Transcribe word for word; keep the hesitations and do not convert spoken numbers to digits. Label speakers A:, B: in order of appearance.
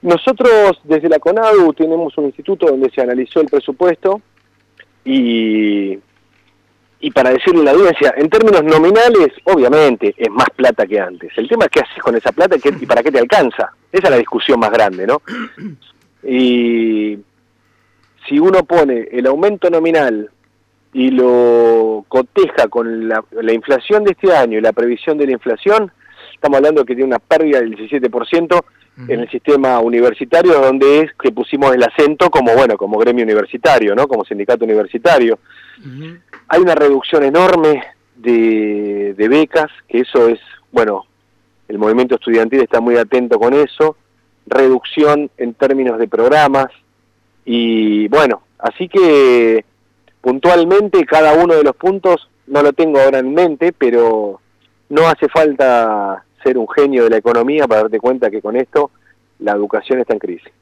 A: Nosotros desde la CONADU tenemos un instituto donde se analizó el presupuesto y, y para decirle a la audiencia, en términos nominales, obviamente es más plata que antes. El tema es qué haces con esa plata y para qué te alcanza. Esa es la discusión más grande, ¿no? Y si uno pone el aumento nominal y lo coteja con la, la inflación de este año y la previsión de la inflación, estamos hablando que tiene una pérdida del diecisiete por ciento en el sistema universitario, donde es que pusimos el acento como, bueno, como gremio universitario, ¿no? Como sindicato universitario. Uh-huh. Hay una reducción enorme de, de becas, que eso es, bueno, el movimiento estudiantil está muy atento con eso, reducción en términos de programas, y bueno, así que puntualmente cada uno de los puntos no lo tengo ahora en mente, pero no hace falta ser un genio de la economía para darte cuenta que con esto la educación está en crisis.